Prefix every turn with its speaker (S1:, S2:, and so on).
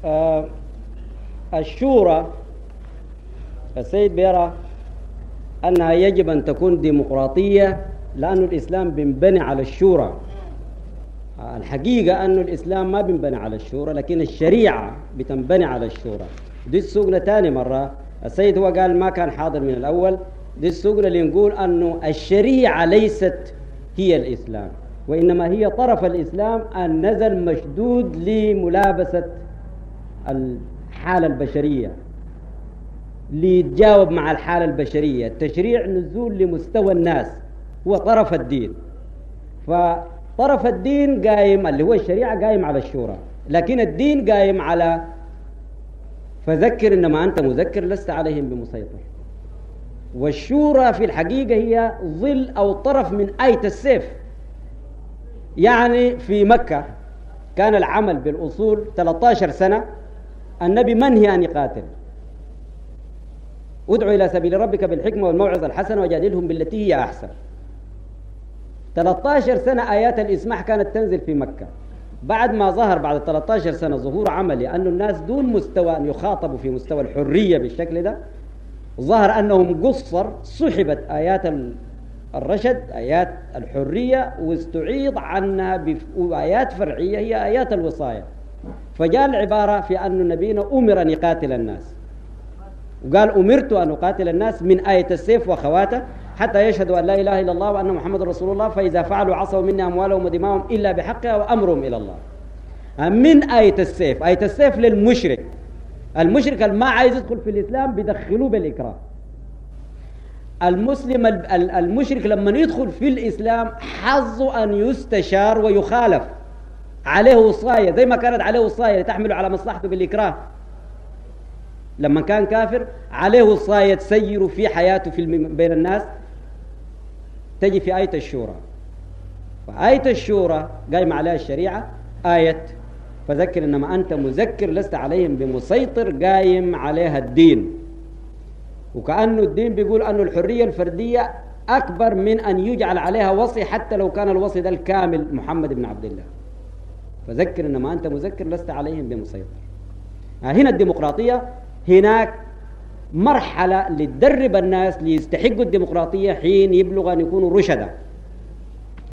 S1: آه، الشورى، السيد بيرى أنها يجب أن تكون ديمقراطية لأن الإسلام بينبني على الشورى. الحقيقة أن الإسلام ما بينبني على الشورى، لكن الشريعة بتنبني على الشورى. دي السجنة تاني مرة. السيد هو قال ما كان حاضر من الأول. دي السجنة اللي نقول أنه الشريعة ليست هي الإسلام، وإنما هي طرف الإسلام أن نزل مشدود لملابسة الحالة البشرية، ليتجاوب مع الحالة البشرية. التشريع نزول لمستوى الناس، هو طرف الدين. فطرف الدين قايم، اللي هو الشريعة، قايم على الشورى، لكن الدين قايم على فذكر إنما أنت مذكر لست عليهم بمسيطر. والشورى في الحقيقة هي ظل أو طرف من آية السيف. يعني في مكة كان العمل بالأصول 13 سنة، النبي منهي أن يقاتل. ادعو إلى سبيل ربك بالحكمة والموعظة الحسنة وجادلهم بالتي هي أحسن. 13 سنة آيات الإسماح كانت تنزل في مكة. بعد ما ظهر بعد 13 سنة ظهور عملي أن الناس دون مستوى أن يخاطبوا في مستوى الحرية بالشكل ده، ظهر أنهم قصر، سحبت آيات الرشد، آيات الحرية، واستعيض عنها بآيات فرعية هي آيات الوصاية. فجاء العبارة في أن نبينا أمر أن يقاتل الناس، وقال أمرت أن أقاتل الناس من آية السيف وخواته حتى يشهدوا أن لا إله إلا الله وأن محمد رسول الله، فإذا فعلوا عصوا مني أموالهم ودماءهم إلا بحقها وأمرهم إلى الله. من آية السيف. آية السيف للمشرك. المشرك اللي ما عايز يدخل في الإسلام بيدخلوه بالإكراه. المسلم المشرك لما يدخل في الإسلام حظه أن يستشار ويخالف، عليه وصاية زي ما كانت عليه وصاية تحمله على مصلحته بالإكراه. لما كان كافر عليه وصاية تسير في حياته بين الناس، تجي في آية الشورى. فآية الشورى قايمة عليها الشريعة. آية فذكر إنما أنت مذكر لست عليهم بمسيطر قايم عليها الدين. وكأنه الدين بيقول أنه الحرية الفردية أكبر من أن يجعل عليها وصي، حتى لو كان الوصي ده الكامل محمد بن عبد الله. فذكر إنما أنت مذكر لست عليهم بمسيطر. هنا الديمقراطية. هناك مرحلة لتدرب الناس ليستحقوا الديمقراطية حين يبلغ أن يكونوا رشدا.